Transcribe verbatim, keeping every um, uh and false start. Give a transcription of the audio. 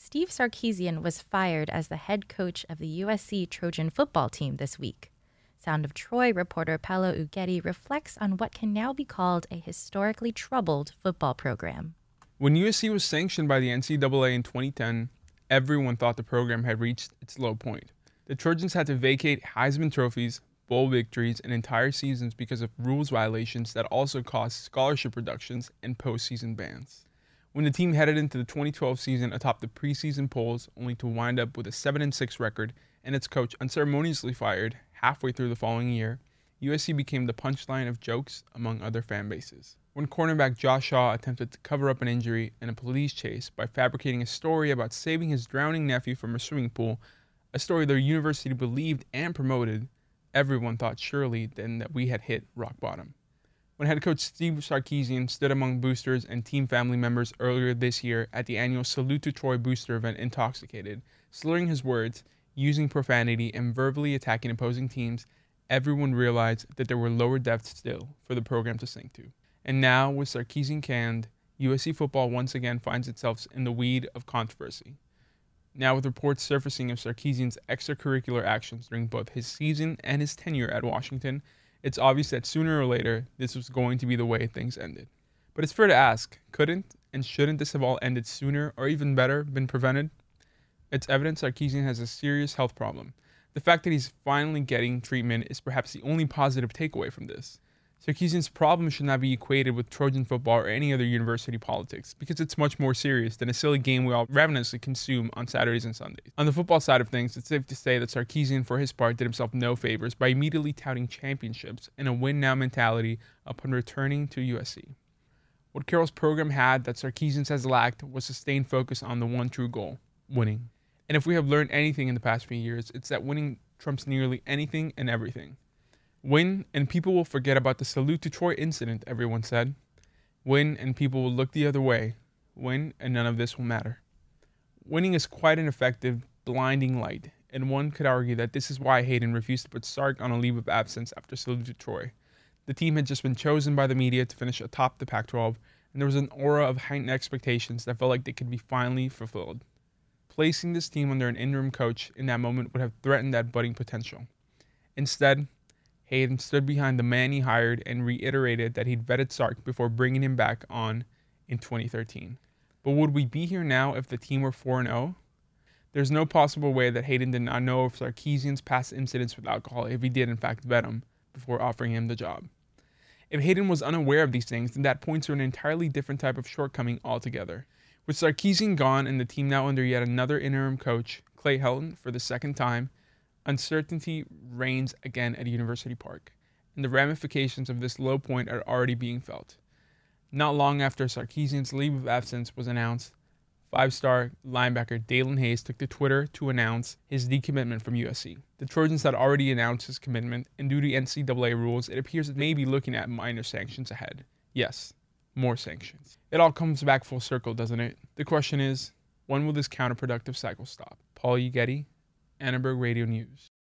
Steve Sarkisian was fired as the head coach of the U S C Trojan football team this week. Sound of Troy reporter Paolo Uggetti reflects on what can now be called a historically troubled football program. When U S C was sanctioned by the N C double A in twenty ten, everyone thought the program had reached its low point. The Trojans had to vacate Heisman trophies, bowl victories, and entire seasons because of rules violations that also cost scholarship reductions and postseason bans. When the team headed into the twenty twelve season atop the preseason polls, only to wind up with a seven and six record and its coach unceremoniously fired halfway through the following year, U S C became the punchline of jokes among other fan bases. When cornerback Josh Shaw attempted to cover up an injury in a police chase by fabricating a story about saving his drowning nephew from a swimming pool, a story their university believed and promoted, everyone thought surely then that we had hit rock bottom. When head coach Steve Sarkisian stood among boosters and team family members earlier this year at the annual Salute to Troy booster event intoxicated, slurring his words, using profanity, and verbally attacking opposing teams, everyone realized that there were lower depths still for the program to sink to. And now, with Sarkisian canned, U S C football once again finds itself in the weed of controversy. Now with reports surfacing of Sarkisian's extracurricular actions during both his season and his tenure at Washington, it's obvious that sooner or later, this was going to be the way things ended. But it's fair to ask, couldn't and shouldn't this have all ended sooner or even better, been prevented? It's evident Sarkisian has a serious health problem. The fact that he's finally getting treatment is perhaps the only positive takeaway from this. Sarkisian's problem should not be equated with Trojan football or any other university politics, because it's much more serious than a silly game we all ravenously consume on Saturdays and Sundays. On the football side of things, it's safe to say that Sarkisian, for his part, did himself no favors by immediately touting championships and a win-now mentality upon returning to U S C. What Carroll's program had that Sarkisian's has lacked was sustained focus on the one true goal, winning. And if we have learned anything in the past few years, it's that winning trumps nearly anything and everything. Win, and people will forget about the Salute to Troy incident, everyone said. Win, and people will look the other way. Win, and none of this will matter. Winning is quite an effective, blinding light, and one could argue that this is why Hayden refused to put Sark on a leave of absence after Salute to Troy. The team had just been chosen by the media to finish atop the Pac twelve, and there was an aura of heightened expectations that felt like they could be finally fulfilled. Placing this team under an interim coach in that moment would have threatened that budding potential. Instead, Hayden stood behind the man he hired and reiterated that he'd vetted Sark before bringing him back on in twenty thirteen. But would we be here now if the team were four and oh? There's no possible way that Hayden did not know of Sarkisian's past incidents with alcohol if he did in fact vet him before offering him the job. If Hayden was unaware of these things, then that points to an entirely different type of shortcoming altogether. With Sarkisian gone and the team now under yet another interim coach, Clay Helton, for the second time, uncertainty reigns again at University Park, and the ramifications of this low point are already being felt. Not long after Sarkisian's leave of absence was announced, five-star linebacker Dalen Hayes took to Twitter to announce his decommitment from U S C. The Trojans had already announced his commitment, and due to N C double A rules, it appears that they may be looking at minor sanctions ahead. Yes, more sanctions. It all comes back full circle, doesn't it? The question is, when will this counterproductive cycle stop? Paul Uggetti, Annenberg Radio News.